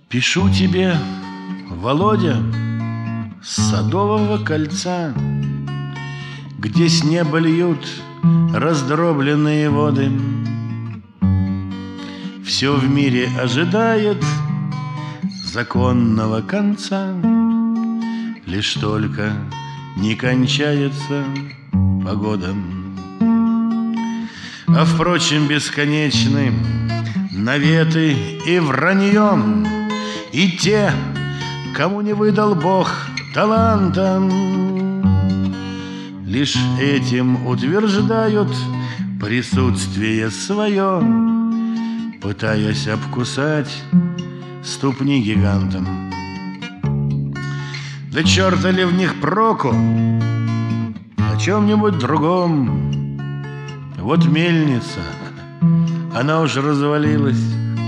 Пишу тебе, Володя, с Садового кольца, где с неба льют раздробленные воды. Все в мире ожидает законного конца, лишь только не кончается погода. А впрочем, бесконечны наветы и вранье, и те, кому не выдал Бог таланта, лишь этим утверждают присутствие свое, пытаясь обкусать ступни гигантам. Да черта ли в них проку, о чем-нибудь другом. Вот мельница, она уж развалилась.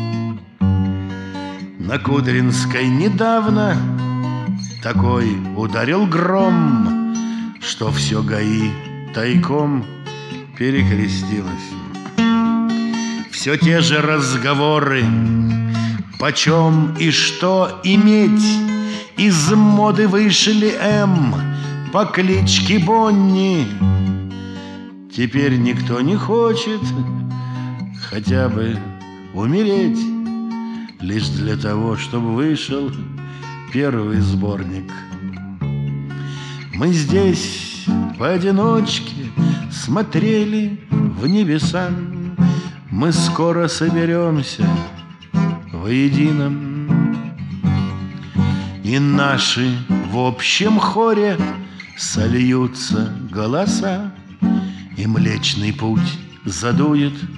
На Кудринской недавно такой ударил гром, что все ГАИ тайком перекрестилось. Все те же разговоры, почем и что иметь. Из моды вышли М по кличке Бонни. Теперь никто не хочет хотя бы умереть, лишь для того, чтобы вышел первый сборник. Мы здесь поодиночке смотрели в небеса. Мы скоро соберемся воедино, и наши в общем хоре сольются голоса, и Млечный Путь задует